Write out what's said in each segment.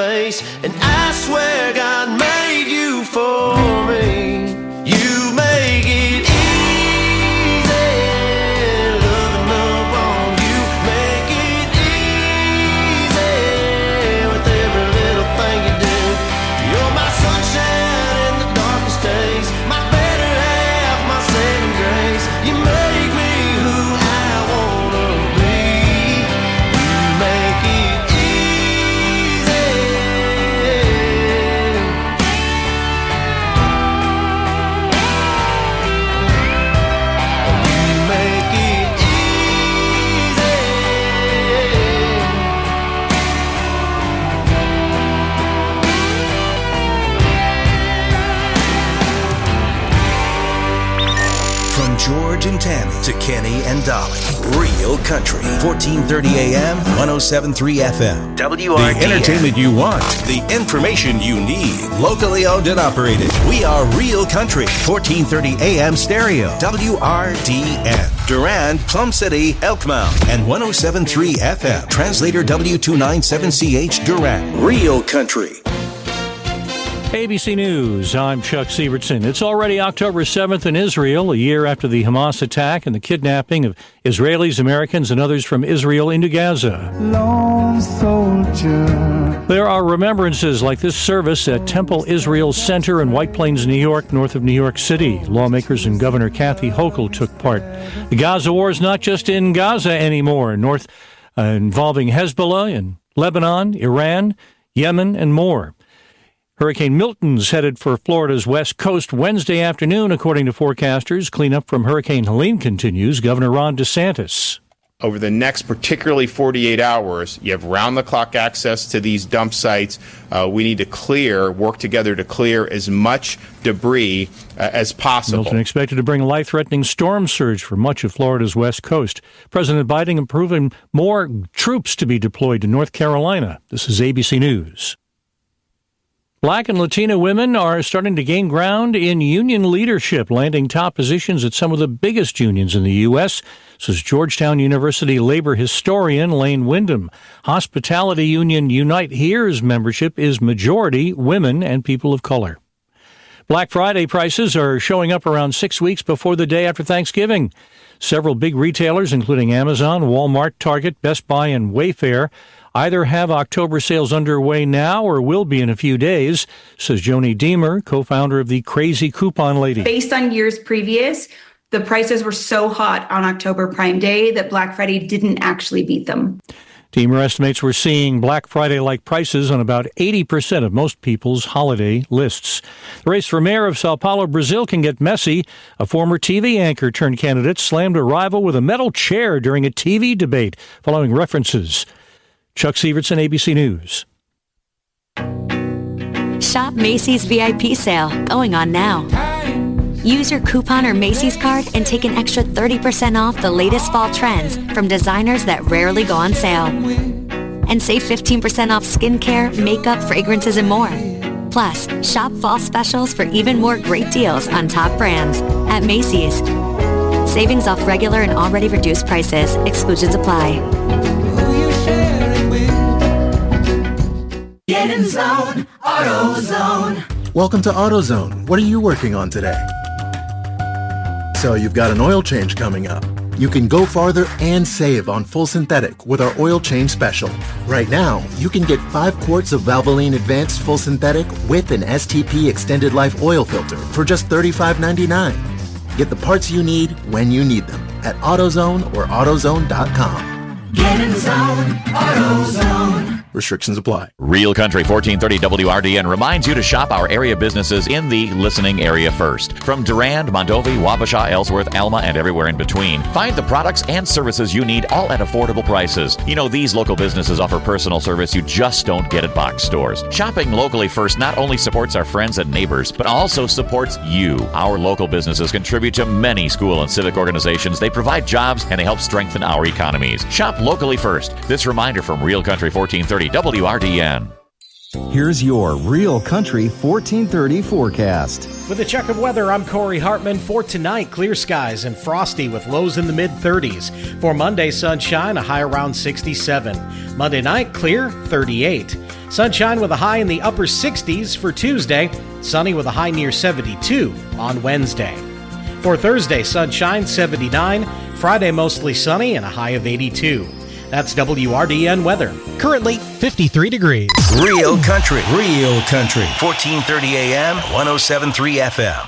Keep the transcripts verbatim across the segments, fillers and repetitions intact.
face. And I swear God made you for me. You make it easy, loving up on you. Make it easy with every little thing you do. You're my sunshine in the darkest days, my better half, my saving grace. You make me who I wanna be. You make it easy. You make it easy. From George and Tammy to Kenny and Dolly. Real Country. fourteen thirty A M, one oh seven point three F M. W R D N. The entertainment you want. The information you need. Locally owned and operated. We are Real Country. fourteen thirty A M stereo. W R D N. Durand, Plum City, Elkmount. And one oh seven point three F M. Translator W two ninety-seven C H Durand. Real Country. A B C News, I'm Chuck Sievertson. It's already October seventh in Israel, a year after the Hamas attack and the kidnapping of Israelis, Americans, and others from Israel into Gaza. Lone soldier. There are remembrances like this service at Temple Israel Center in White Plains, New York, north of New York City. Lawmakers and Governor Kathy Hochul took part. The Gaza war is not just in Gaza anymore, north uh, involving Hezbollah and Lebanon, Iran, Yemen, and more. Hurricane Milton's headed for Florida's west coast Wednesday afternoon, according to forecasters. Cleanup from Hurricane Helene continues. Governor Ron DeSantis. Over the next particularly forty-eight hours, you have round-the-clock access to these dump sites. Uh, we need to clear, work together to clear as much debris uh, as possible. Milton expected to bring a life-threatening storm surge for much of Florida's west coast. President Biden approving more troops to be deployed to North Carolina. This is A B C News. Black and Latino women are starting to gain ground in union leadership, landing top positions at some of the biggest unions in the U S, says Georgetown University labor historian Lane Wyndham. Hospitality union Unite Here's membership is majority women and people of color. Black Friday prices are showing up around six weeks before the day after Thanksgiving. Several big retailers, including Amazon, Walmart, Target, Best Buy, and Wayfair, either have October sales underway now or will be in a few days, says Joni Deemer, co-founder of the Crazy Coupon Lady. Based on years previous, the prices were so hot on October Prime Day that Black Friday didn't actually beat them. Deemer estimates we're seeing Black Friday-like prices on about eighty percent of most people's holiday lists. The race for mayor of Sao Paulo, Brazil can get messy. A former T V anchor turned candidate slammed a rival with a metal chair during a T V debate, following references. Chuck Sievertson, A B C News. Shop Macy's V I P sale, going on now. Use your coupon or Macy's card and take an extra thirty percent off the latest fall trends from designers that rarely go on sale. And save fifteen percent off skincare, makeup, fragrances, and more. Plus, shop fall specials for even more great deals on top brands at Macy's. Savings off regular and already reduced prices. Exclusions apply. Get in zone, AutoZone. Welcome to AutoZone. What are you working on today? So you've got an oil change coming up. You can go farther and save on full synthetic with our oil change special. Right now, you can get five quarts of Valvoline Advanced Full Synthetic with an S T P Extended Life oil filter for just thirty-five ninety-nine. Get the parts you need when you need them at AutoZone or AutoZone dot com. Get in zone, AutoZone. Restrictions apply. Real Country fourteen thirty W R D N reminds you to shop our area businesses in the listening area first. From Durand, Mondovi, Wabasha, Ellsworth, Alma, and everywhere in between. Find the products and services you need, all at affordable prices. You know, these local businesses offer personal service you just don't get at box stores. Shopping locally first not only supports our friends and neighbors, but also supports you. Our local businesses contribute to many school and civic organizations. They provide jobs and they help strengthen our economies. Shop locally first. This reminder from Real Country fourteen thirty W R D N. Here's your Real Country fourteen thirty forecast. With a check of weather, I'm Corey Hartman. For tonight, clear skies and frosty with lows in the mid-thirties. For Monday, sunshine, a high around sixty-seven. Monday night, clear, thirty-eight. Sunshine with a high in the upper sixties for Tuesday. Sunny with a high near seventy-two on Wednesday. For Thursday, sunshine, seventy-nine. Friday, mostly sunny and a high of eighty-two. That's W R D N weather. Currently fifty-three degrees. Real Country. Real Country. fourteen thirty A M, one oh seven point three F M.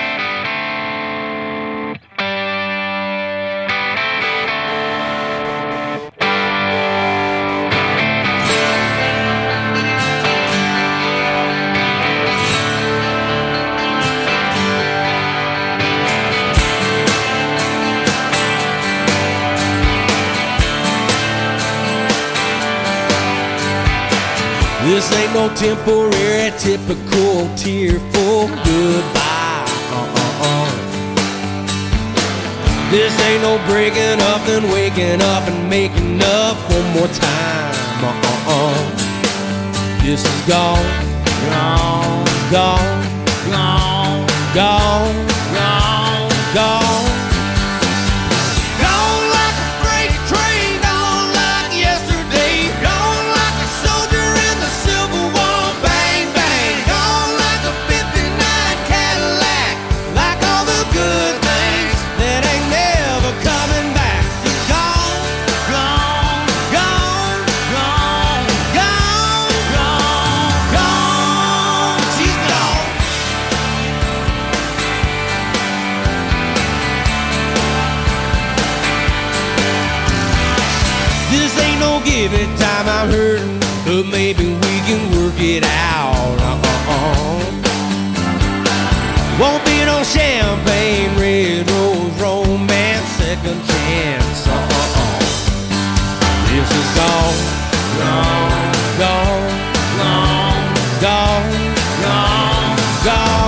This ain't no temporary, typical, tearful goodbye. Uh-uh-uh. This ain't no breaking up and waking up and making up one more time. Uh-uh-uh. This is gone, gone, gone, gone, gone, gone, gone. Every time I'm hurting, but maybe we can work it out. Uh-uh-uh. Won't be no champagne, red rose, romance, second chance. Uh-uh-uh. This is gone, gone, gone, gone, gone, gone, gone.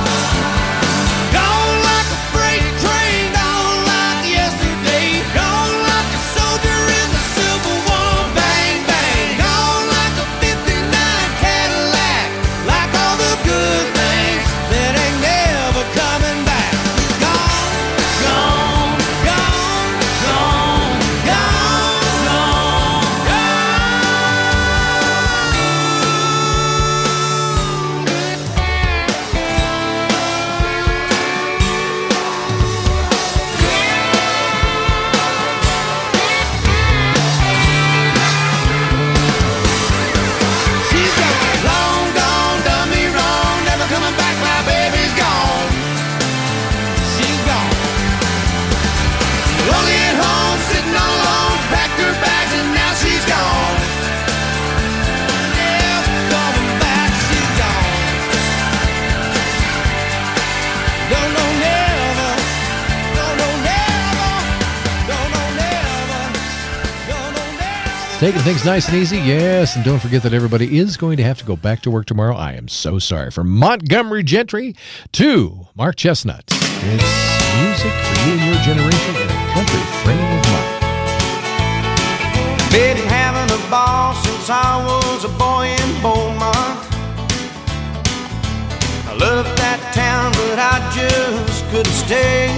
Taking things nice and easy, yes, and don't forget that everybody is going to have to go back to work tomorrow. I am so sorry. From Montgomery Gentry to Mark Chestnut, it's music for you and your generation in a country frame of mind. Been having a ball since I was a boy in Beaumont. I love that town, but I just couldn't stay.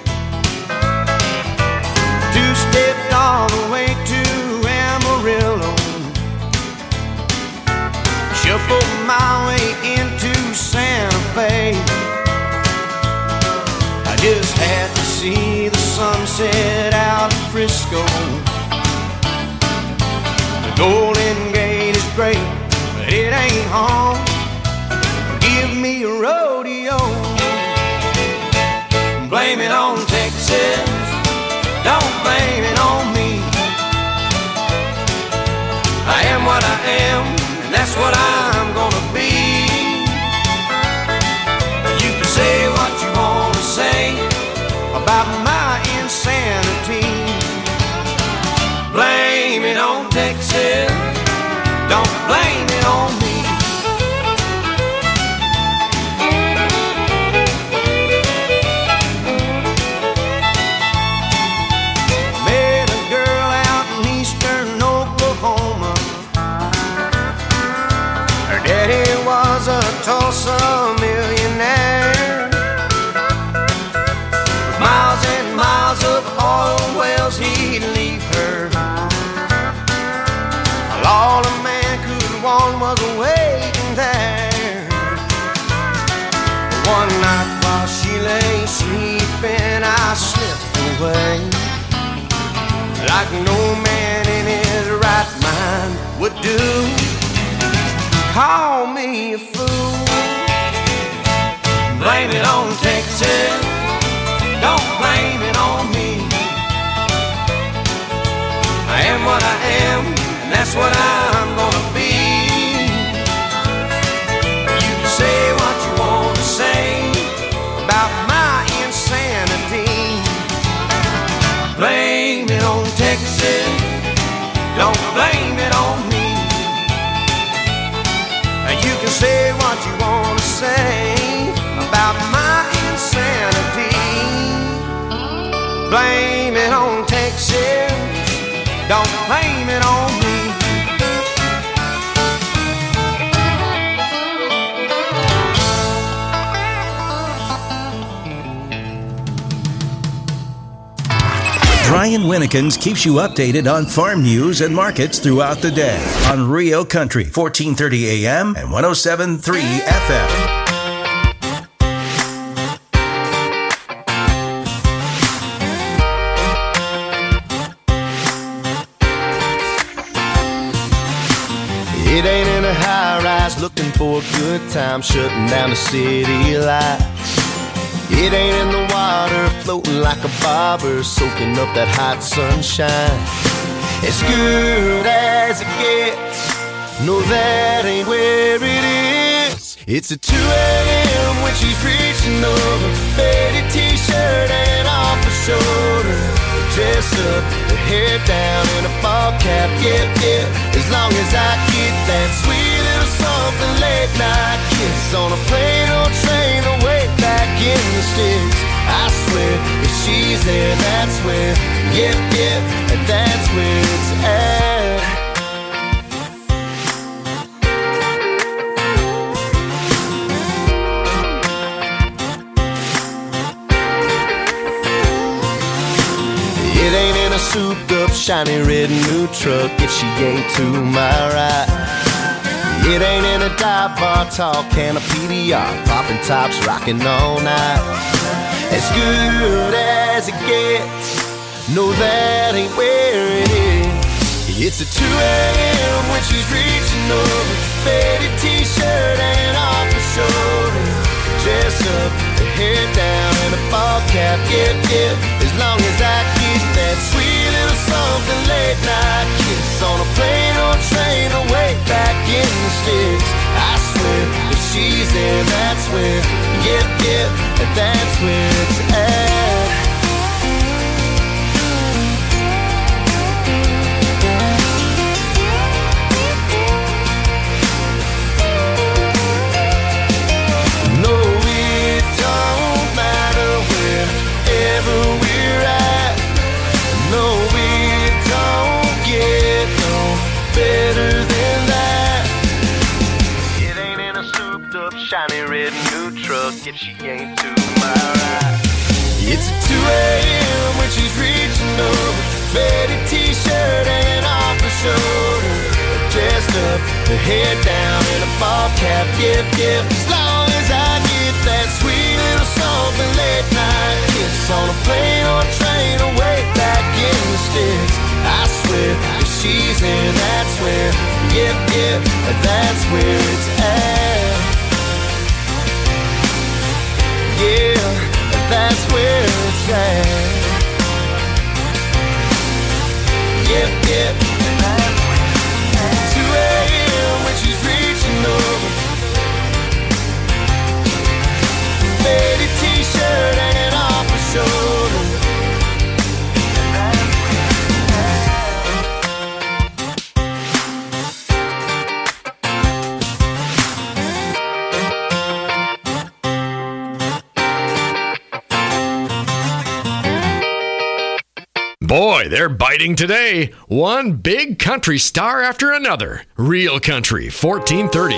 Two-stepped all the way to Amarillo, shuffled my way into Santa Fe. I just had to see the sunset out in Frisco. The Golden Gate is great, but it ain't home. Give me a rodeo, blame it on Texas, don't blame it on me. I am what I am, and that's what I'm gonna be. You can say what you wanna say about my insanity. Blame it on Texas, don't blame it on me. Met a girl out in eastern Oklahoma. way, like no man in his right mind would do. Call me a fool, blame it on Texas, don't blame it on me. I am what I am, and that's what I'm gonna be. You can say what you want to say about my insanity. Blame it on Texas, don't blame it on me. You can say what you want to say about my insanity. Blame it on Texas, don't blame it on me. Brian Winnekins keeps you updated on farm news and markets throughout the day on Rio Country, fourteen thirty A M and one oh seven point three F M. It ain't in a high rise looking for a good time, shutting down the city lights. It ain't in the water floating like a bobber, soaking up that hot sunshine. As good as it gets, no, that ain't where it is. It's at two a.m. when she's reaching over, faded t-shirt and off her shoulder, dress up, her hair down in a ball cap, yeah, yeah. As long as I get that sweet little something late night kiss on a plane or train away back in the sticks. I swear, if she's there, that's where, yep, yep, and that's where it's at. It ain't in a souped up, shiny red new truck if she ain't to my right. It ain't in a dive bar, tall can of P D R, popping tops, rocking all night. As good as it gets, no, that ain't where it is. It's at two a.m. when she's reaching over, faded t-shirt and off her shoulder, dress up, her hair down and a ball cap, yeah, yeah. As long as I get that sweet little something late night kiss on a plane or train away back in the sticks. I swear, if she's there, that's where, yep, yep, and that's where it's at. Shiny red new truck if she ain't to my right. It's at two a.m. when she's reaching over, faded t-shirt and off her shoulder, dressed up, her hair down in a ball cap, yep, yep. As long as I get that sweet little something late night kiss on a plane or train away back in the sticks. I swear, if she's in, that's where, yep, yep, that's where it's at. Yeah, that's where it's at. Yep, yep. two a.m. when she's reaching over, faded t-shirt hanging off her shoulder. Boy, they're biting today. One big country star after another. Real Country, fourteen thirty.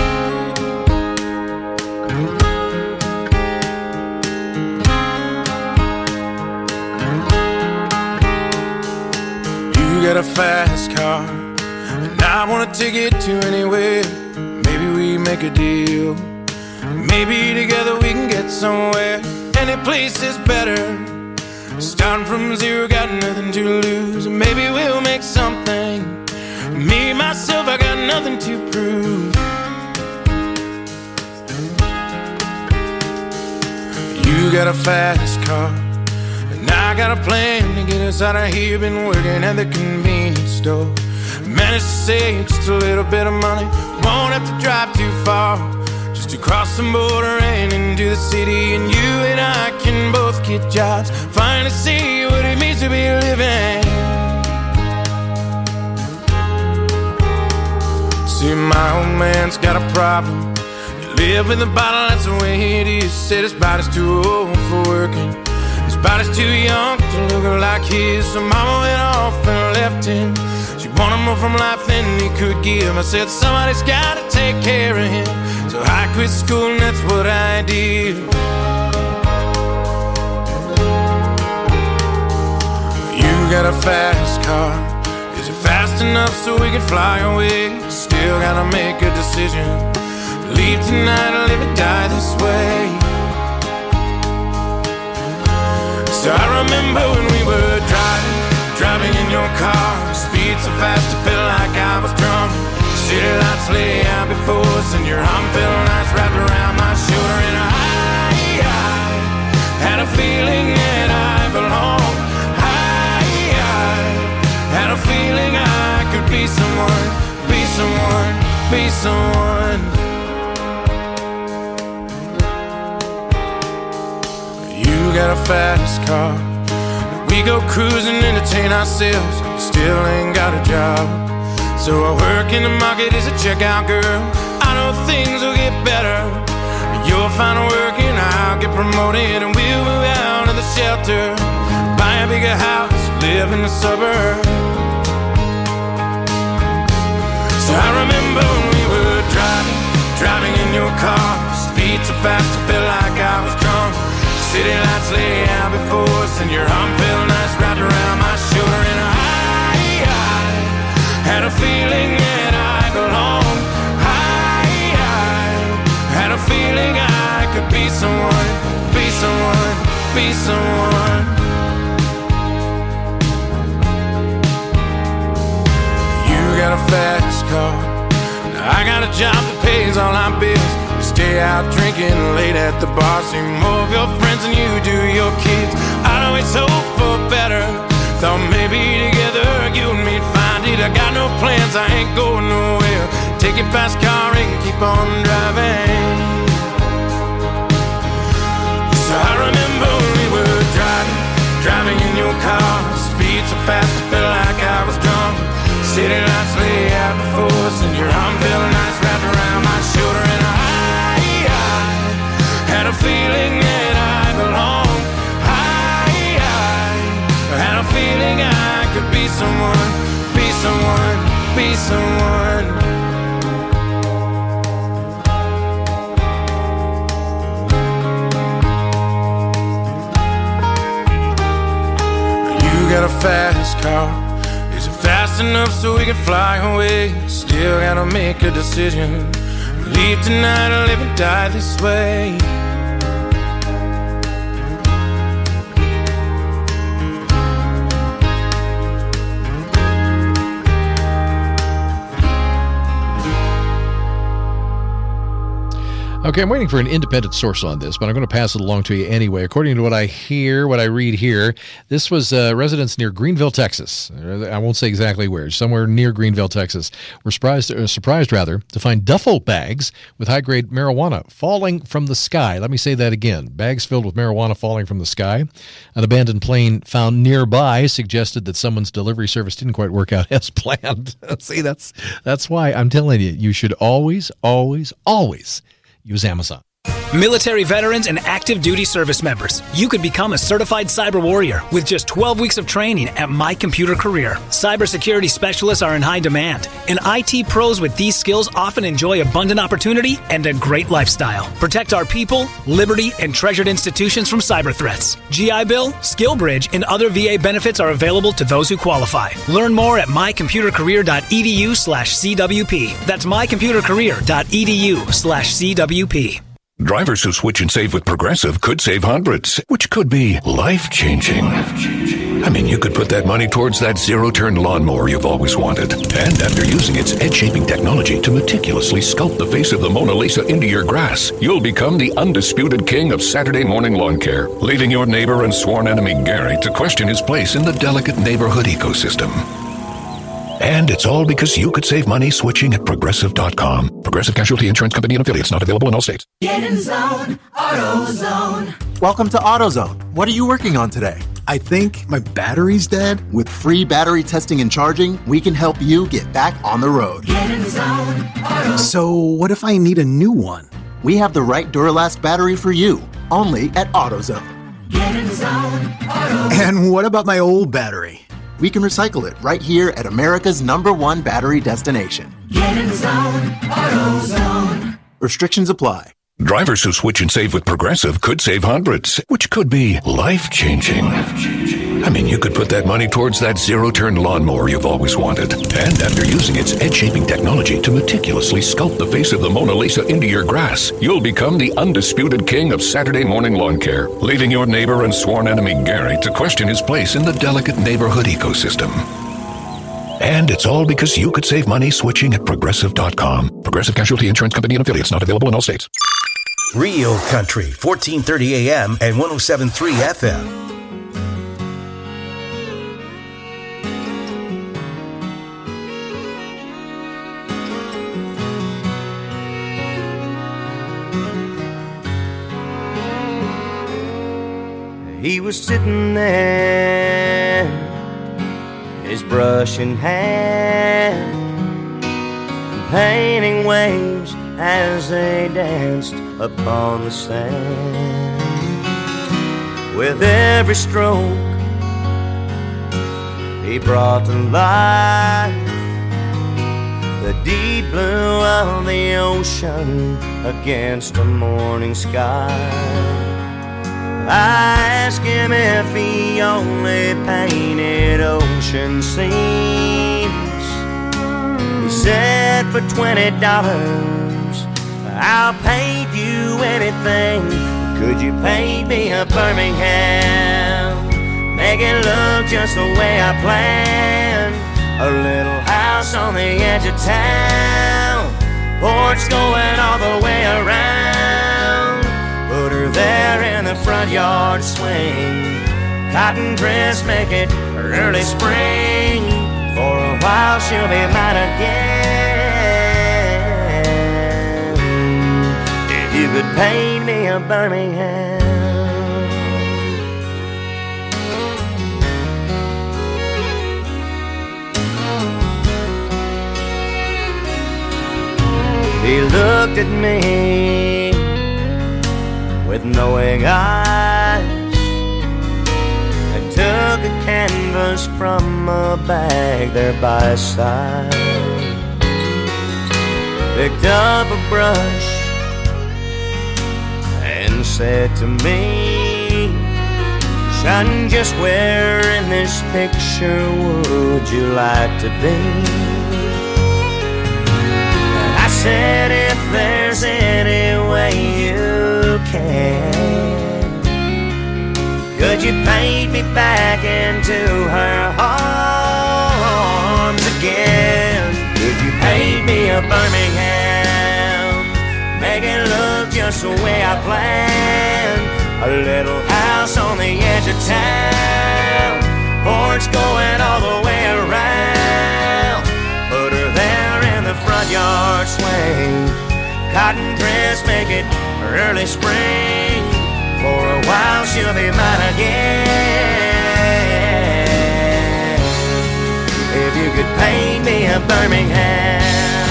You got a fast car, and I want to take it to anywhere. Maybe we make a deal. Maybe together we can get somewhere. Any place is better. Starting from zero, got nothing to lose. Maybe we'll make something. Me, myself, I got nothing to prove. You got a fast car, and I got a plan to get us out of here. Been working at the convenience store. Managed to save just a little bit of money. Won't have to drive too far, just to cross the border and into the city. And you and I can both get jobs, finally see what it means to be living. See, my old man's got a problem. You live in the bottle, that's the way it is. Said his body's too old for working, his body's too young to look like his. So mama went off and left him. She wanted more from life than he could give. I said somebody's gotta take care of him. So I quit school and that's what I did. You got a fast car, is it fast enough so we can fly away? Still gotta make a decision. Leave tonight or live and die this way. So I remember when we were driving, driving in your car. Speed so fast I felt like I was drunk. City lights lay out before us, and your arm felt nice wrapped around my shoulder. And I, I had a feeling that I belonged. I, I had a feeling I could be someone, be someone, be someone. You got a fast car, we go cruising, entertain ourselves. Still ain't got a job, so I work in the market as a checkout girl. I know things will get better. You'll find work and I'll get promoted, and we'll move out of the shelter, buy a bigger house, live in the suburbs. So I remember when we were driving, driving in your car. Speed so fast I felt like I was drunk. City lights lay out before us, and your arm felt nice wrapped around my shoulder. And I, I had a feeling that I belonged. I, I had a feeling I could be someone, be someone, be someone. You got a fast car, I got a job that pays all our bills. We stay out drinking late at the bar, see more of your friends than you do your kids. I'd always hope for better, thought maybe together you and me'd find it. I got no plans, I ain't going nowhere. Take your fast car and keep on driving. So I remember when we were driving, driving in your car. Speed so fast I felt like I was drunk. City lights lay out before us, and your arm felt nice wrapped around my shoulder. And I, I had a feeling that I belonged. I, I had a feeling I could be someone, be someone, be someone. You got a fast car, is it fast enough so we can fly away? Still gotta make a decision. Leave tonight or live and die this way. Okay, I'm waiting for an independent source on this, but I'm going to pass it along to you anyway. According to what I hear, what I read here, this was uh, residents near Greenville, Texas. I won't say exactly where, somewhere near Greenville, Texas. Were surprised, uh, surprised rather, to find duffel bags with high-grade marijuana falling from the sky. Let me say that again. Bags filled with marijuana falling from the sky. An abandoned plane found nearby suggested that someone's delivery service didn't quite work out as planned. See, that's that's why I'm telling you, you should always, always, always use Amazon. Military veterans and active duty service members, you could become a certified cyber warrior with just twelve weeks of training at My Computer Career. Cybersecurity specialists are in high demand, and I T pros with these skills often enjoy abundant opportunity and a great lifestyle. Protect our people, liberty, and treasured institutions from cyber threats. G I Bill, SkillBridge, and other V A benefits are available to those who qualify. Learn more at mycomputercareer.edu slash CWP. That's mycomputercareer.edu slash CWP. Drivers who switch and save with Progressive could save hundreds, which could be life-changing. I mean, you could put that money towards that zero-turn lawnmower you've always wanted. And after using its edge-shaping technology to meticulously sculpt the face of the Mona Lisa into your grass, you'll become the undisputed king of Saturday morning lawn care, leaving your neighbor and sworn enemy Gary to question his place in the delicate neighborhood ecosystem. And it's all because you could save money switching at Progressive dot com. Progressive Casualty Insurance Company and affiliates, not available in all states. Get in zone, AutoZone. Welcome to AutoZone. What are you working on today? I think my battery's dead. With free battery testing and charging, we can help you get back on the road. Get in zone, AutoZone. So what if I need a new one? We have the right Duralast battery for you, only at AutoZone. Get in zone, AutoZone. And what about my old battery? We can recycle it right here at America's number one battery destination. Get in zone, AutoZone. Restrictions apply. Drivers who switch and save with Progressive could save hundreds, which could be life-changing. I mean, you could put that money towards that zero-turn lawnmower you've always wanted. And after using its edge-shaping technology to meticulously sculpt the face of the Mona Lisa into your grass, you'll become the undisputed king of Saturday morning lawn care, leaving your neighbor and sworn enemy Gary to question his place in the delicate neighborhood ecosystem. And it's all because you could save money switching at Progressive dot com. Progressive Casualty Insurance Company and affiliates, not available in all states. Real Country, fourteen thirty A M and one oh seven point three F M. He was sitting there, his brush in hand, painting waves as they danced upon the sand. With every stroke he brought to life the deep blue of the ocean against a morning sky. I asked him if he only painted ocean scenes. He said, for twenty dollars I'll paint you anything. Could you paint me a Birmingham? Make it look just the way I planned. A little house on the edge of town, porch going all the way around. Put her there in the front yard swing, cotton dress, make it early spring. For a while she'll be mine again. If you could paint me a Birmingham. He looked at me with knowing eyes and took a canvas from a bag there by his side. Picked up a brush and said to me, son, just where in this picture would you like to be? I said, if there's any way you can, could you paint me back into her arms again? Could you paint me a Birmingham? Make it look just the way I planned. A little house on the edge of town, porch going all the way around. Put her there in the front yard swing, cotton dress, make it early spring. For a while she'll be mine again. If you could paint me a Birmingham,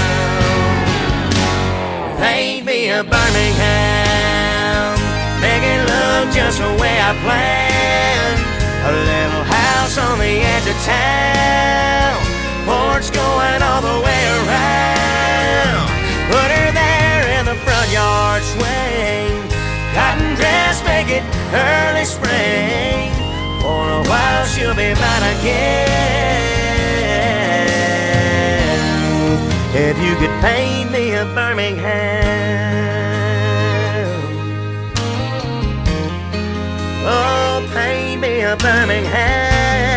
paint me a Birmingham, make it look just the way I planned. A little house on the edge of town, porch going all the way around. Put her there in the front yard swing, cotton dress, make it early spring. For a while she'll be mine again. If you could paint me a Birmingham. Oh, paint me a Birmingham.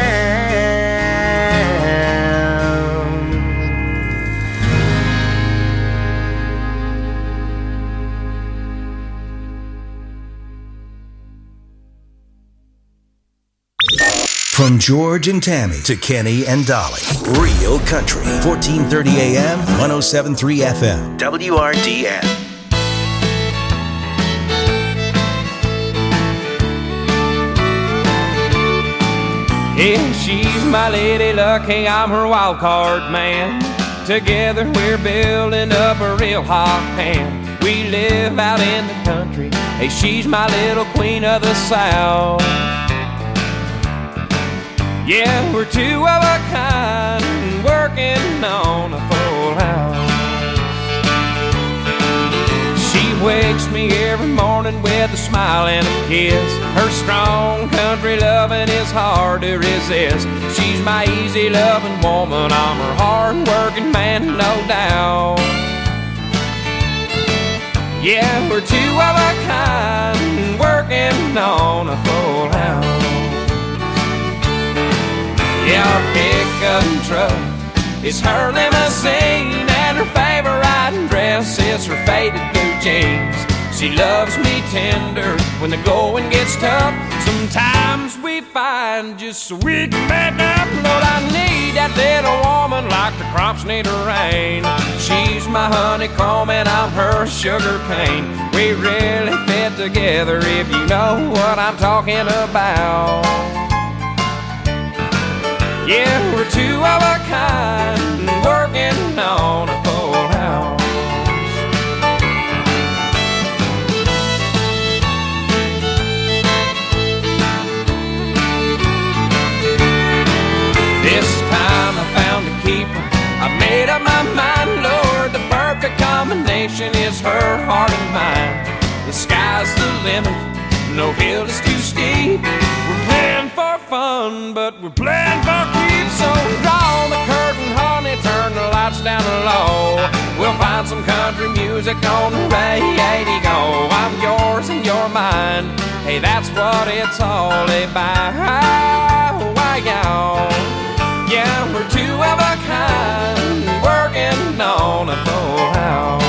From George and Tammy to Kenny and Dolly. Real Country. fourteen thirty A M, one oh seven point three F M. W R D N. Yeah, she's my lady lucky, I'm her wild card man. Together we're building up a real hot pan. We live out in the country. Hey, she's my little queen of the South. Yeah, we're two of a kind, working on a full house. She wakes me every morning with a smile and a kiss. Her strong country loving is hard to resist. She's my easy loving woman, I'm her hard working man, no doubt. Yeah, we're two of a kind, working on a full house. Yeah, our pickup truck is her limousine, and her favorite dress is her faded blue jeans. She loves me tender when the going gets tough. Sometimes we find just so we can make up. Lord, I need that little woman like the crops need a rain. She's my honeycomb and I'm her sugar cane. We really fit together if you know what I'm talking about. Yeah, we're two of a kind, working on a full house. This time I found a keeper, I made up my mind, Lord, the perfect combination is her heart and mine. The sky's the limit, no hill is too steep. We're playing for fun, but we're playing for keeps. So draw the curtain, honey, turn the lights down low. We'll find some country music on the radio. I'm yours and you're mine. Hey, that's what it's all about. Why, y'all? Yeah, we're two of a kind, working on a full house.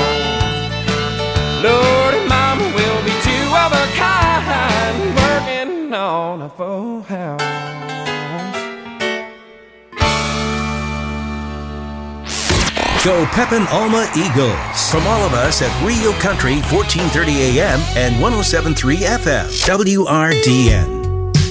Lord and Mama will be two of a kind, working on a full house. Go Pepin Alma Eagles. From all of us at Real Country, fourteen thirty A M and one oh seven point three F M. W R D N.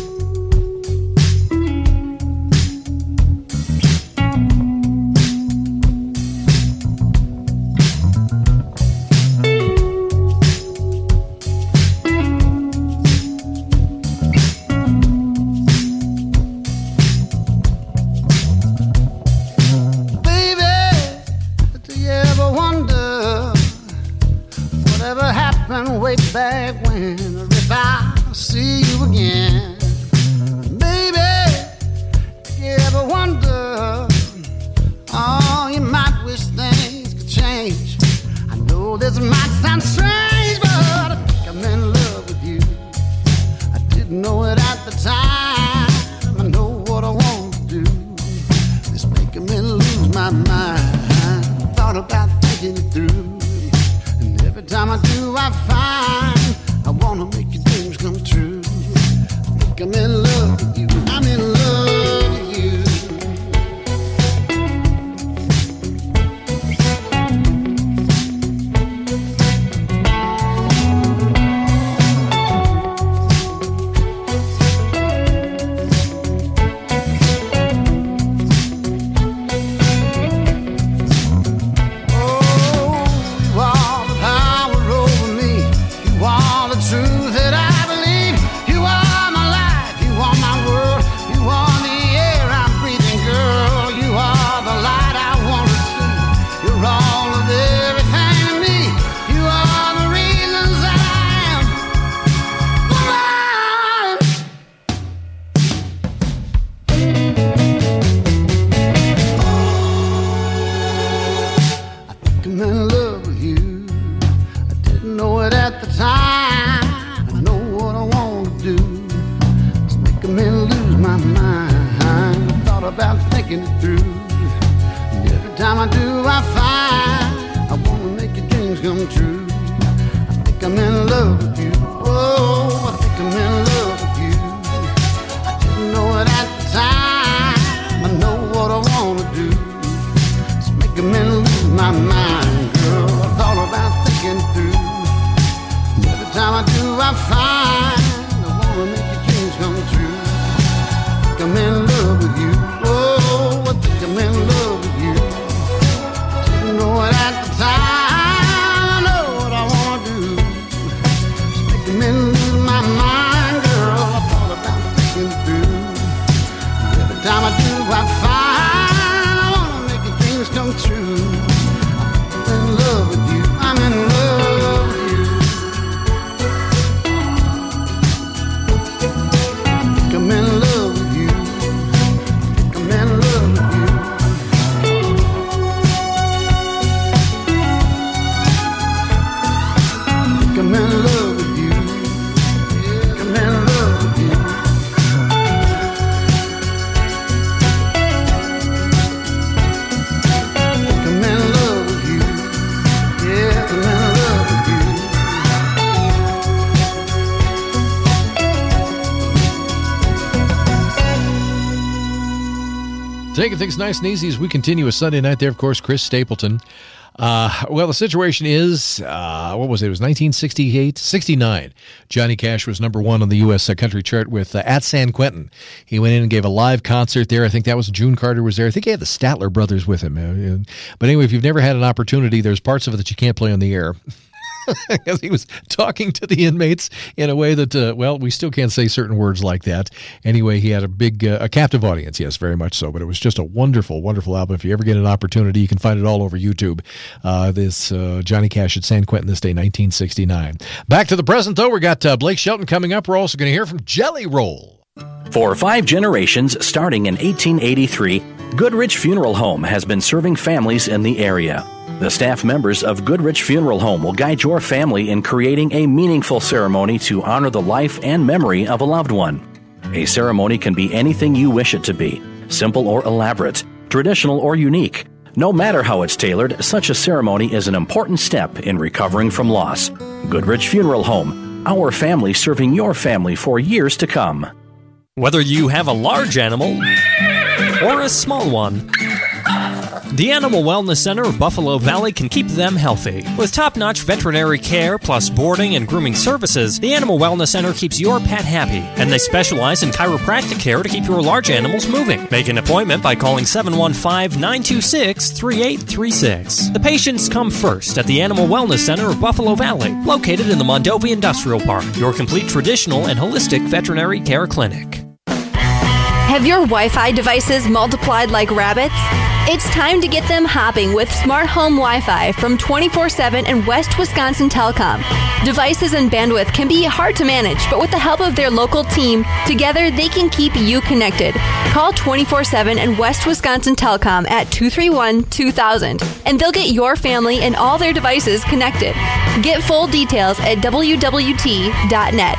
Way back when, or if I see you again, baby, if you ever wonder, oh, you might wish things could change. I know this might sound strange, but I think I'm in love with you. I didn't know it at the time. I know what I want to do. It's making me lose my mind. Thought about thinking it through. Every time I do, I find I wanna make your dreams come true. I think I'm in love with you. I'm in love with you. Truth that I believe, you are my life, you are my world, you are thinking it through. And every time I do, I find I wanna make your dreams come true. I think I'm in love with you. Oh, I think I'm in love with you. I didn't know it at the time. I know what I wanna do. It's making me lose my mind, girl. I thought about thinking through. And every time I do, I find I wanna make your dreams come true. I think I'm in love with you. Oh, I think I'm in love with you. Didn't know it at the time. I know what I wanna do. It's making me lose my mind, girl. I thought about thinking through. And every time I do, I find I wanna make your dreams come true. I'm in love with you. I'm in love with you. I think I'm in love with you. I think I'm in love with you. I think I'm in love with you. Yeah, I'm in love with you. I think I'm in love with you. Yeah, I'm in love with you. Taking things nice and easy as we continue a Sunday night there, of course, Chris Stapleton. Uh, well, the situation is, uh, what was it? It was nineteen sixty-eight, sixty-nine. Johnny Cash was number one on the U S country chart with uh, At San Quentin. He went in and gave a live concert there. I think that was June Carter was there. I think he had the Statler brothers with him. Uh, But anyway, if you've never had an opportunity, there's parts of it that you can't play on the air. Because he was talking to the inmates in a way that, uh, well, we still can't say certain words like that. Anyway, he had a big, uh, a captive audience, yes, very much so. But it was just a wonderful, wonderful album. If you ever get an opportunity, you can find it all over YouTube. Uh, this uh, Johnny Cash at San Quentin this day, nineteen sixty-nine. Back to the present, though. We got uh, Blake Shelton coming up. We're also going to hear from Jelly Roll. For five generations, starting in eighteen eighty-three, Goodrich Funeral Home has been serving families in the area. The staff members of Goodrich Funeral Home will guide your family in creating a meaningful ceremony to honor the life and memory of a loved one. A ceremony can be anything you wish it to be, simple or elaborate, traditional or unique. No matter how it's tailored, such a ceremony is an important step in recovering from loss. Goodrich Funeral Home, our family serving your family for years to come. Whether you have a large animal or a small one, the Animal Wellness Center of Buffalo Valley can keep them healthy. With top-notch veterinary care plus boarding and grooming services, the Animal Wellness Center keeps your pet happy, and they specialize in chiropractic care to keep your large animals moving. Make an appointment by calling seven one five, nine two six, three eight three six. The patients come first at the Animal Wellness Center of Buffalo Valley, located in the Mondovi Industrial Park, your complete traditional and holistic veterinary care clinic. Have your Wi-Fi devices multiplied like rabbits? It's time to get them hopping with Smart Home Wi-Fi from twenty-four seven and West Wisconsin Telecom. Devices and bandwidth can be hard to manage, but with the help of their local team, together they can keep you connected. Call twenty-four seven and West Wisconsin Telecom at two three one, two thousand, and they'll get your family and all their devices connected. Get full details at w w t dot net.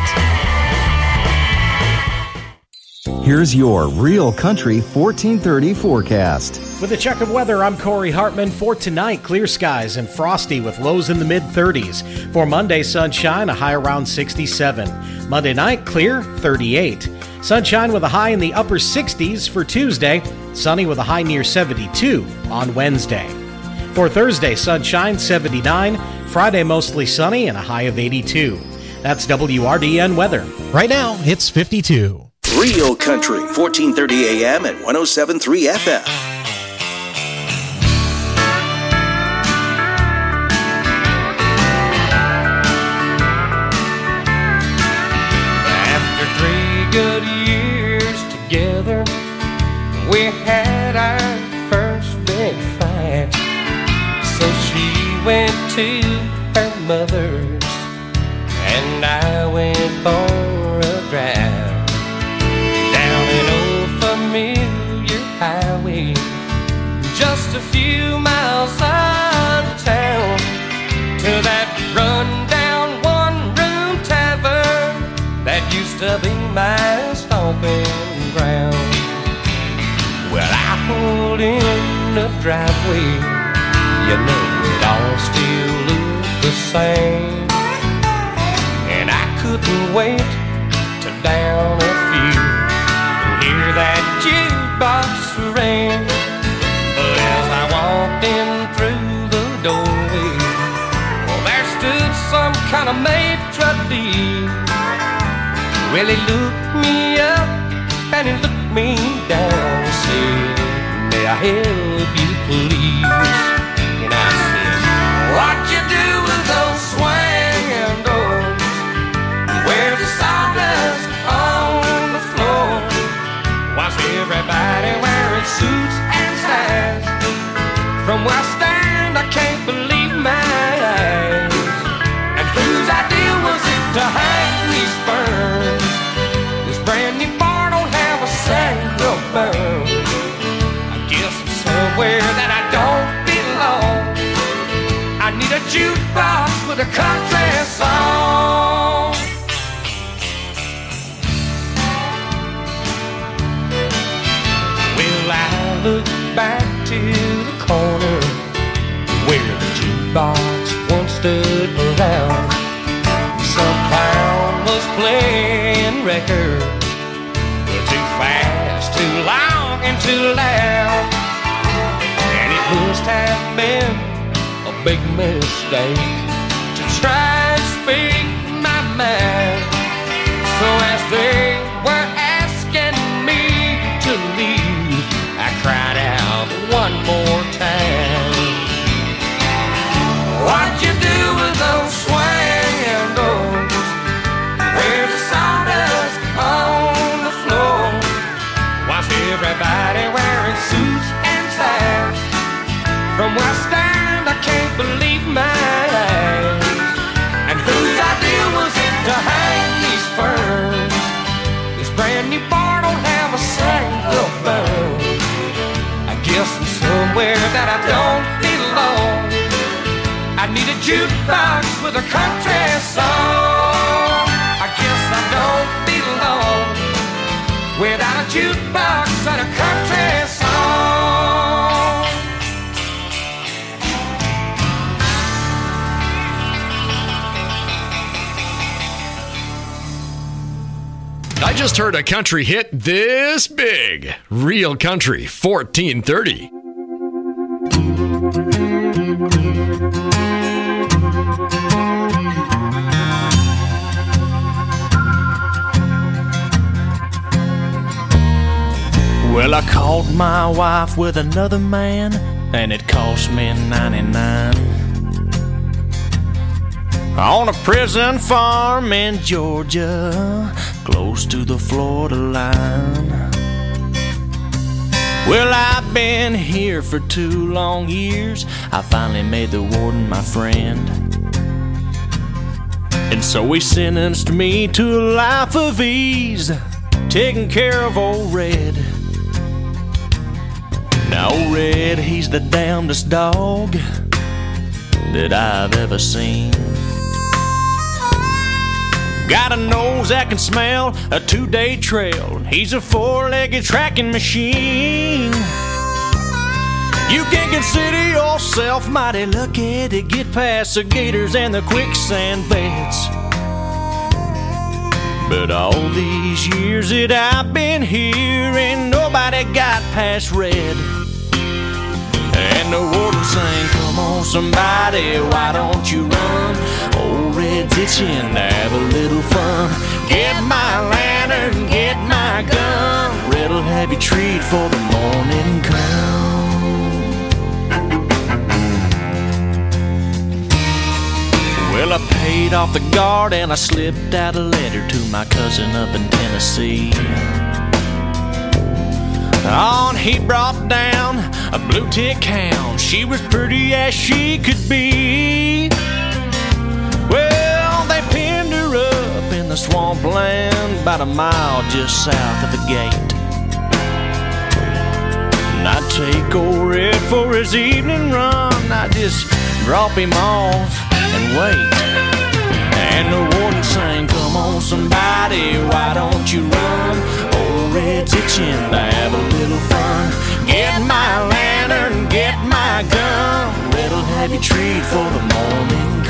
Here's your Real Country fourteen thirty forecast. With a check of weather, I'm Corey Hartman. For tonight, clear skies and frosty with lows in the mid thirties. For Monday, sunshine, a high around sixty-seven. Monday night, clear, thirty-eight. Sunshine with a high in the upper sixties for Tuesday. Sunny with a high near seventy-two on Wednesday. For Thursday, sunshine, seventy-nine. Friday, mostly sunny and a high of eighty-two. That's W R D N weather. Right now, it's fifty-two. Real Country, fourteen thirty A M and one oh seven point three F M. After three good years together, we had our first big fight. So she went to her mother's, and I went for a drive. Highway, just a few miles out of town, to that run-down one-room tavern that used to be my stomping ground. Well, I pulled in the driveway, you know it all still looked the same. And I couldn't wait to down a few and hear that jukebox ring. But as I walked in through the doorway, well, there stood some kind of maitre d'. Well, he looked me up and he looked me down and said, "May I help you, please?" And I said, "What you do with those swinging doors? Where's the sawdust on the floor? Why's everybody wearing suits and ties? From where I stand, I can't believe my eyes. And whose idea was it to hang these ferns? This brand new bar don't have a single burn. I guess I'm somewhere that I don't belong. I need a jukebox with a country song." Well, I look back to the corner where the jukebox once stood around. Some clown was playing records, too fast, too long, and too loud. And it must have been a big mistake to try and speak my mind. So as they were asking me to leave, I cried out one more time, "What'd you do with those swinging doors? Where's the sawdust on the floor? Why's everybody wearing suits and ties? From where I stand, I can't believe my eyes. And whose idea was it to hang these ferns? This brand new bar don't have a single burn. I guess I'm somewhere that I don't belong. I need a jukebox with a country song. I guess I don't belong without a jukebox and a country song." I just heard a country hit this big. Real Country fourteen thirty. Well, I caught my wife with another man, and it cost me ninety-nine. On a prison farm in Georgia, close to the Florida line. Well, I've been here for two long years. I finally made the warden my friend. And so he sentenced me to a life of ease, taking care of old Red. Now old Red, he's the damnedest dog that I've ever seen. Got a nose that can smell a two-day trail. He's a four-legged tracking machine. You can consider yourself mighty lucky to get past the gators and the quicksand beds. But all these years that I've been here, ain't nobody got past Red. And the warden sang, "Come on somebody, why don't you run? Old Red's itching to have a little fun. Get my lantern, get my gun. Red'll have you treat for the morning come." Well, I paid off the guard and I slipped out a letter to my cousin up in Tennessee. On he brought down a blue tick hound. She was pretty as she could be. Well, they pinned her up in the swampland about a mile just south of the gate. And I'd take old Red for his evening run. I'd just drop him off and wait. And the warden sang, "Come on somebody, why don't you run? Old Red's itching to have a little fun. Get have your treat for the morning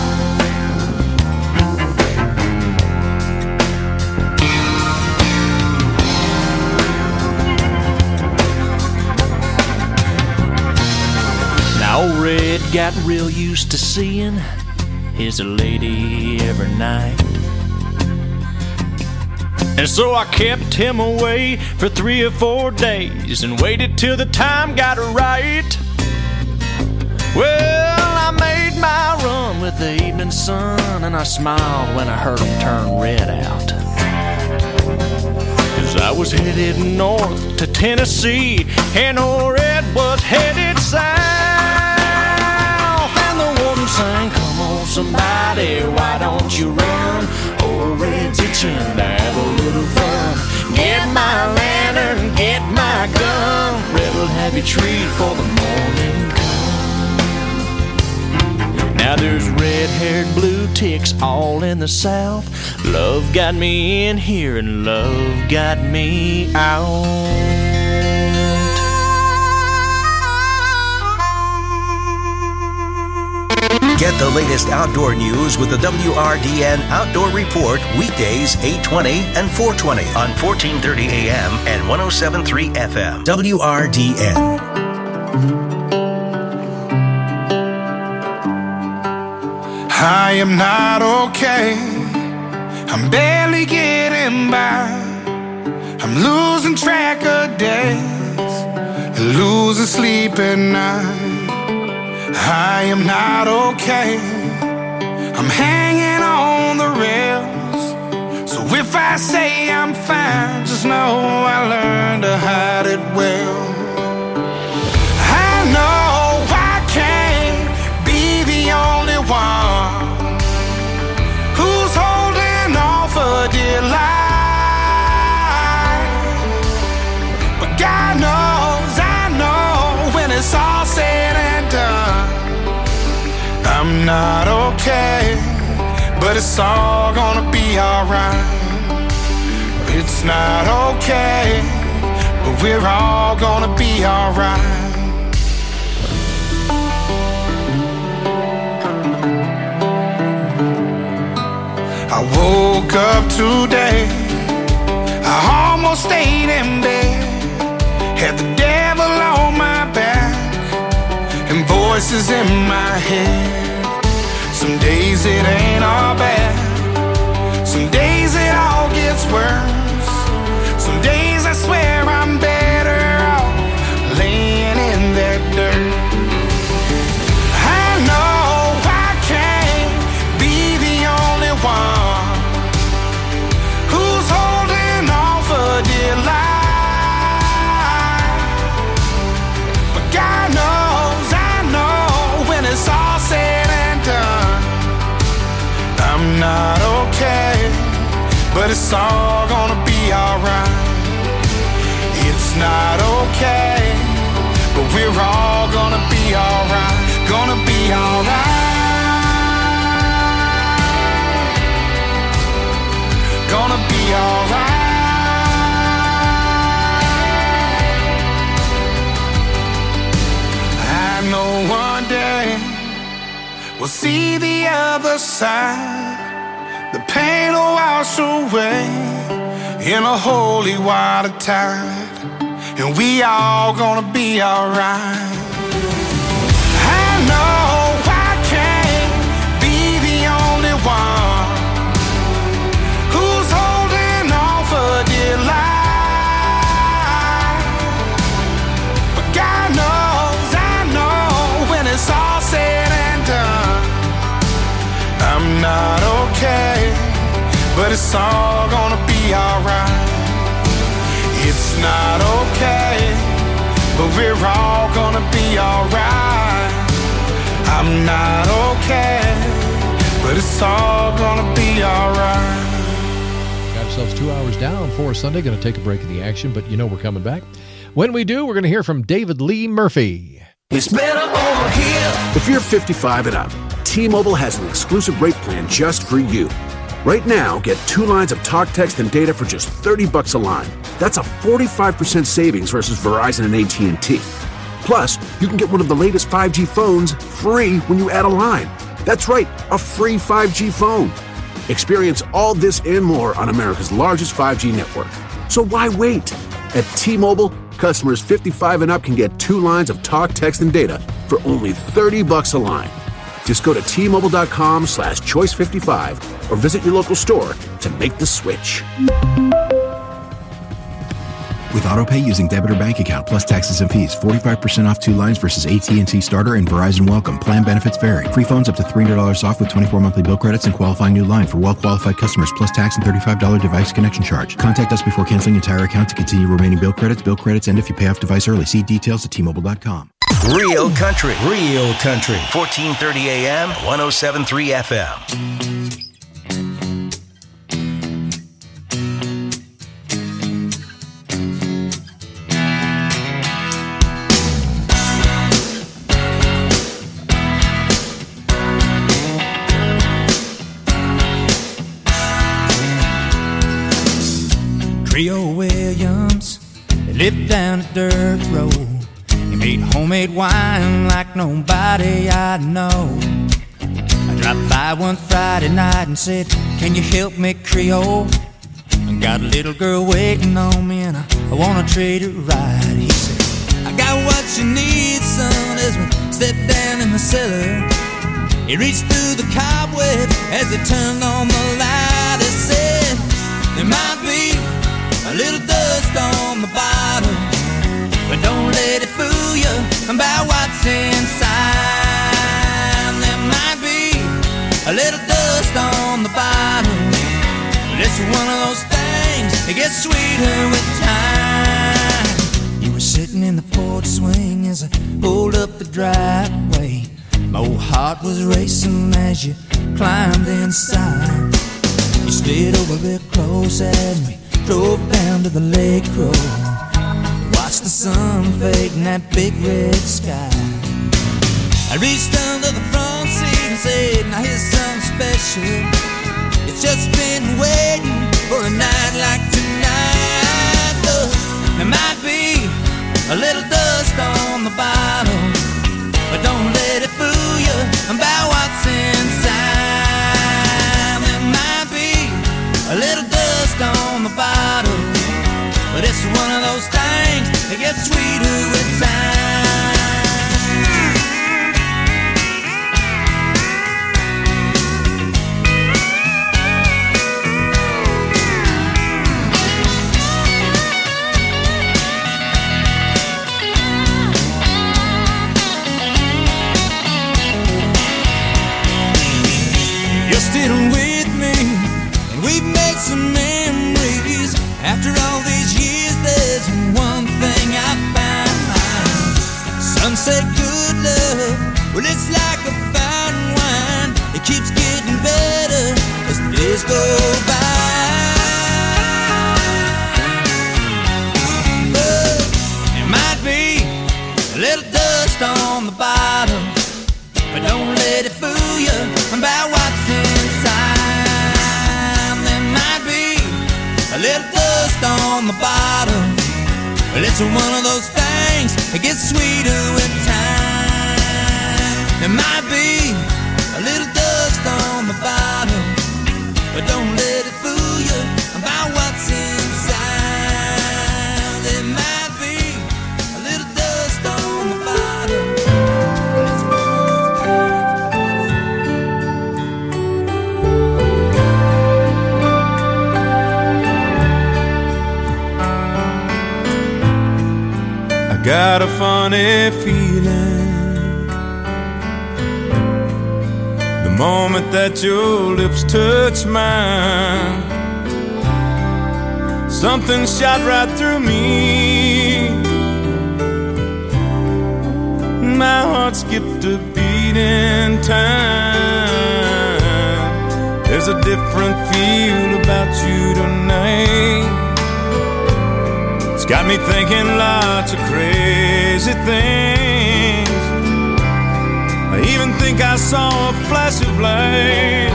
Now Red got real used to seeing his lady every night. And so I kept him away for three or four days and waited till the time got right. Well, I made my run with the evening sun, and I smiled when I heard him turn red out. Cause I was headed north to Tennessee, and old Red was headed south. And the woman sang, come on somebody, why don't you run? Old Red's itching to have a little fun. Get my lantern, get my gun. Red will have your treat for the morning come. Now there's red-haired blue ticks all in the south. Love got me in here and love got me out. Get the latest outdoor news with the W R D N Outdoor Report weekdays eight twenty and four twenty on fourteen thirty A M and one oh seven point three F M. W R D N. I am not okay. I'm barely getting by. I'm losing track of days and losing sleep at night. I am not okay. I'm hanging on the rails. So if I say I'm fine, just know I learned to hide it well. I know I can't be the only one who's holding on for dear life. But God knows, I know when it's all said and done, I'm not okay, but it's all gonna be alright. It's not okay, but we're all gonna be alright. I woke up today, I almost stayed in bed, had the devil on my back and voices in my head. Some days it ain't all bad, some days it all gets worse. Some days I swear I'm better off laying in that dirt. I know I can't be the only one who's holding on for dear life. But God knows, I know when it's all said and done, I'm not okay, but it's all gonna be alright. It's not okay, but we're all gonna be alright. Gonna be alright. Gonna be alright. I know one day we'll see the other side. The pain will wash away in a holy water tide, and we all gonna be alright. I know I can't be the only one who's holding on for dear life. But God knows, I know when it's all said and done, I'm not okay, but it's all gonna be alright. It's not okay, but we're all gonna be alright. I'm not okay, but it's all gonna be alright. Got ourselves two hours down for Sunday. Going to take a break in the action, but you know we're coming back. When we do, we're going to hear from David Lee Murphy. It's better over here. If you're fifty-five and up, T-Mobile has an exclusive rate plan just for you. Right now, get two lines of talk, text, and data for just thirty bucks a line. That's a forty-five percent savings versus Verizon and A T and T. Plus, you can get one of the latest five G phones free when you add a line. That's right, a free five G phone. Experience all this and more on America's largest five G network. So why wait? At T-Mobile, customers fifty-five and up can get two lines of talk, text, and data for only thirty bucks a line. Just go to T-Mobile.com slash choice 55 or visit your local store to make the switch. With AutoPay using debit or bank account plus taxes and fees, forty-five percent off two lines versus A T and T Starter and Verizon Welcome. Plan benefits vary. Free phones up to three hundred dollars off with twenty-four monthly bill credits and qualifying new line for well-qualified customers plus tax and thirty-five dollars device connection charge. Contact us before canceling entire account to continue remaining bill credits. Bill credits end if you pay off device early. See details at T Mobile dot com. Real country, real country. fourteen thirty A M, one oh seven point three F M. Trio Williams, they lived down a dirt road. He made homemade wine like nobody I know. I dropped by one Friday night and said, can you help me, Creole? I got a little girl waiting on me and I, I wanna treat her right. He said, I got what you need, son, as we stepped down in the cellar. He reached through the cobweb as he turned on the light. He said, there might be a little dust on the bottom, but don't let it fool you about what's inside. There might be a little dust on the bottom, but it's one of those things that gets sweeter with time. You were sitting in the porch swing as I pulled up the driveway. My old heart was racing as you climbed inside. You slid over real close as we drove down to the lake road. Watched the sun fade in that big red sky. I reached under the front seat and said, now here's something special. It's just been waiting for a night like tonight. Look, there might be a little dust on the bottom, but don't let it fool you about what's inside. There might be a little dust on the bottom, but it's one of those things that gets sweeter with time. You're still with me, and we've made some memories. After all these years, there's one thing I found. Some say good love, well, it's like a fine wine. It keeps getting better as the days go by. But there might be a little dust on the bottom, but don't let it fool you about what's inside. There might be a little dust on the bottom, but it's one of those things that gets sweeter with time. There might be a little dust on the bottom, but don't let it fool you about what's inside. There might be a little dust on the bottom. Got a funny feeling the moment that your lips touch mine. Something shot right through me. My heart skipped a beat in time. There's a different feel about you tonight. Got me thinking lots of crazy things. I even think I saw a flash of light.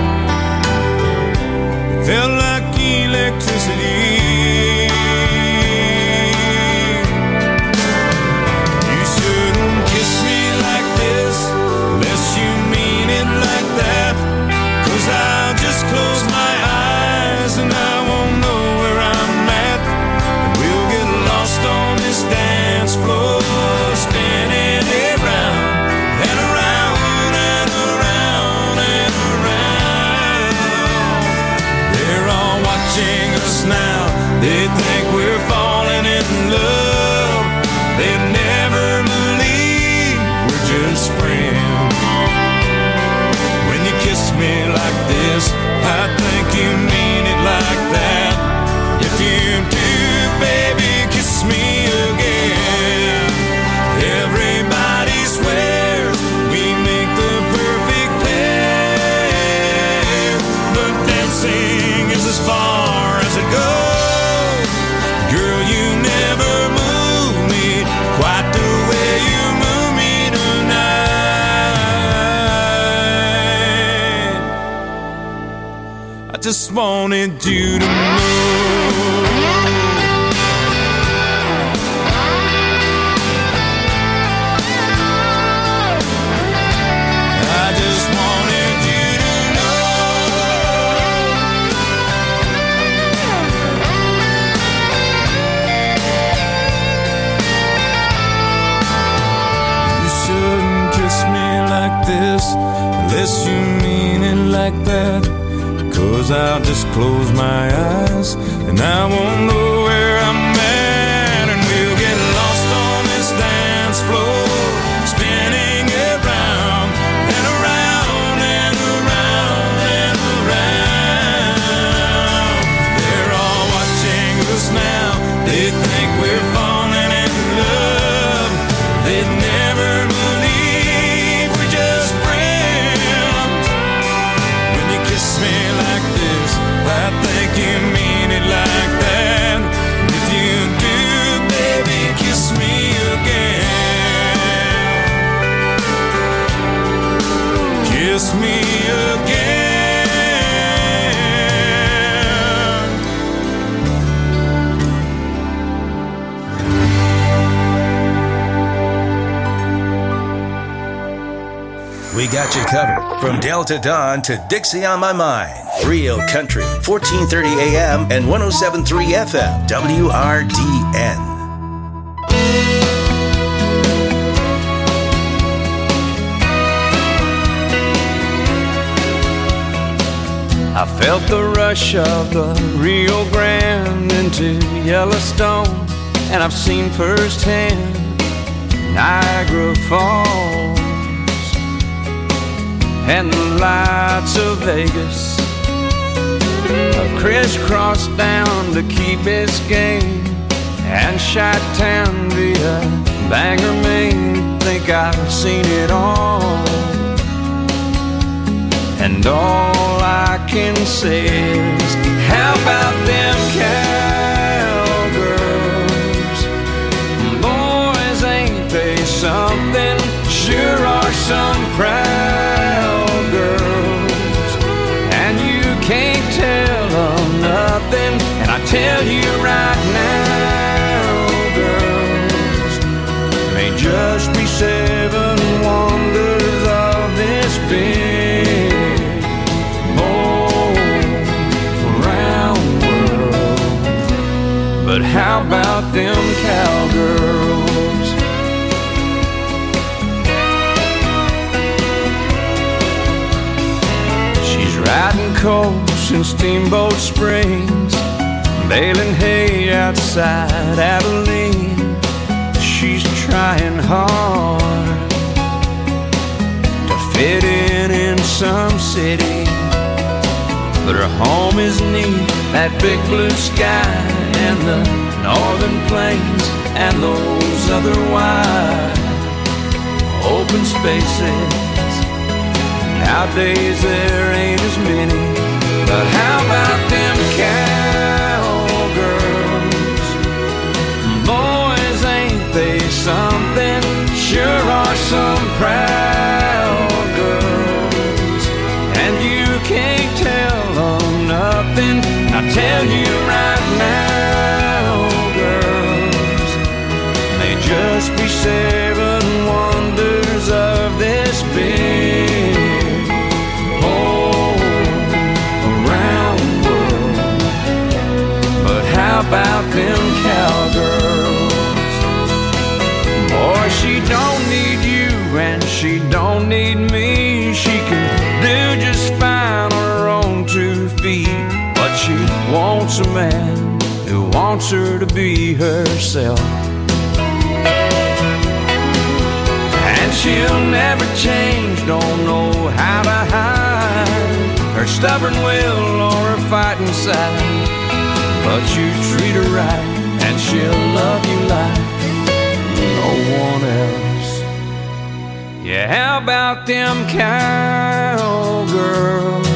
It felt like electricity. You shouldn't wanted you to know. I just wanted you to know. You shouldn't kiss me like this unless you mean it like that. 'Cause I'll just close my eyes and I won't know where I'm at. And we'll get lost on this dance floor, spinning around and around and around and around. They're all watching us now. They think we're falling in love. They'd never believe we're just friends. When you kiss me like this, I think you mean it like that. And if you do, baby, kiss me again. Kiss me again. We got you covered from Delta Dawn to Dixie on My Mind. Real Country, fourteen thirty A M and one oh seven point three F M, W R D N. I felt the rush of the Rio Grande into Yellowstone, and I've seen firsthand Niagara Falls and the lights of Vegas. I've crisscrossed down to Key Biscayne and Chi-Town via Bangor, Maine. Think I've seen it all, and all I can say is, how about them cowgirls? Boys, ain't they something? Sure are some proud girls, and you can't tell them nothing. And I tell you right now, girls, may just be seven wonders of this big all-around world. But how about them cowgirls? Riding coast in Steamboat Springs, baling hay outside Abilene. She's trying hard to fit in in some city, but her home is neat, that big blue sky and the northern plains and those other wide open spaces. Nowadays there ain't as many, but how about them cowgirls? Boys, ain't they something? Sure are some proud girls, and you can't tell them nothing. I tell you right now, girls, they just be seven wonders of this big how about them cowgirls? Boy, she don't need you and she don't need me. She can do just fine on her own two feet, but she wants a man who wants her to be herself. And she'll never change, don't know how to hide her stubborn will or her fighting side. But you treat her right, and she'll love you like no one else. Yeah, how about them cowgirls?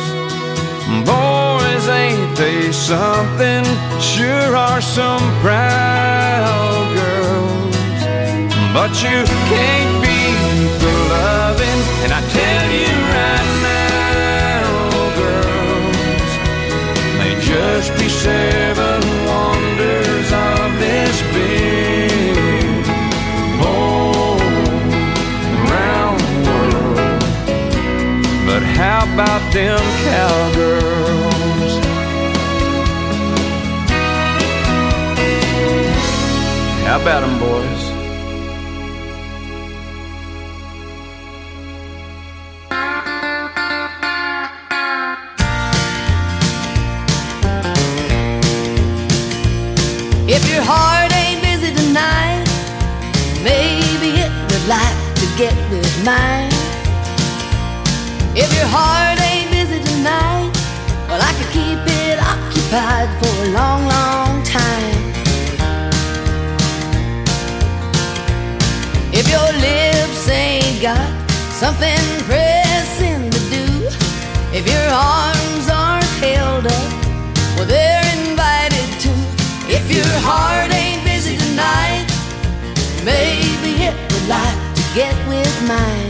Boys, ain't they something? Sure are some proud girls, but you can't beat the loving. And I tell you right now, girls, them cowgirls. How about them, boys? If your heart ain't busy tonight, maybe it would like to get with mine. If your heart ain't busy tonight, well, I could keep it occupied for a long, long time. If your lips ain't got something pressing to do, if your arms aren't held up, well, they're invited to. If your heart ain't busy tonight, maybe it would like to get with mine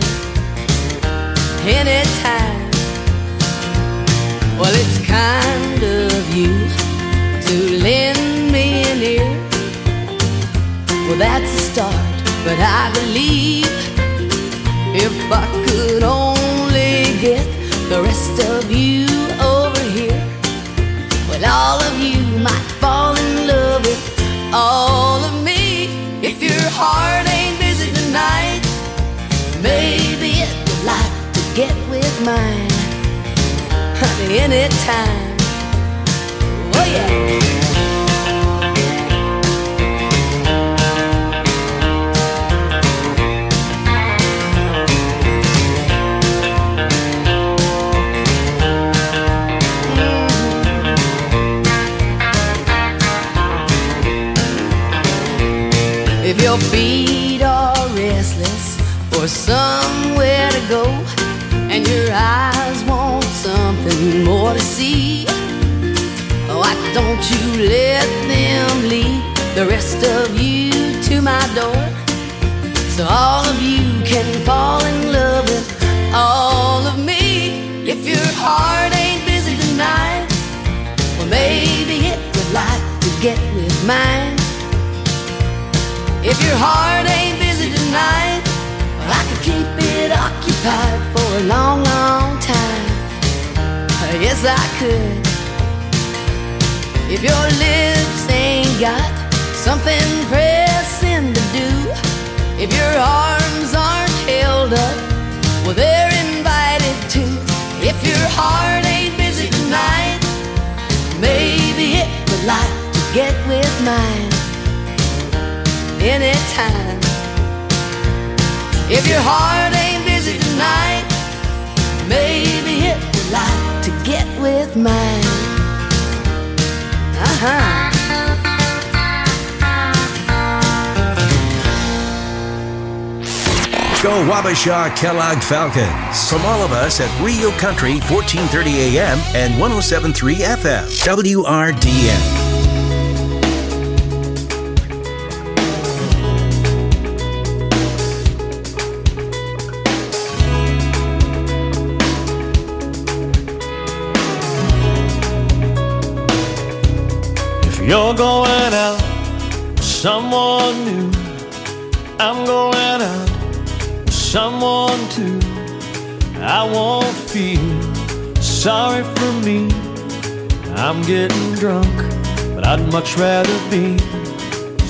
anytime. Well, it's kind of you to lend me an ear. Well, that's a start, but I believe if I could only get the rest of you over here, well, all of you might fall in love with all of me. If your heart ain't busy tonight, maybe it would like to get with mine, honey, anytime. Oh yeah. If your feet are restless for somewhere to go, and your eyes want something more to see, why don't you let them lead the rest of you to my door, so all of you can fall in love with all of me. If your heart ain't busy tonight, well, maybe it would like to get with mine. If your heart ain't busy tonight, well, I could keep it occupied for a long, long time. Yes, I could. If your lips ain't got something pressing to do, if your arms aren't held up, well, they're invited to. If your heart ain't busy tonight, maybe it would like to get with mine anytime. If your heart ain't busy tonight, maybe it would like to get with mine. Uh-huh. Go Wabasha Kellogg Falcons. From all of us at Rio Country, fourteen thirty A M and one oh seven point three F M, W R D N. You're going out with someone new. I'm going out with someone too. I won't feel sorry for me. I'm getting drunk, but I'd much rather be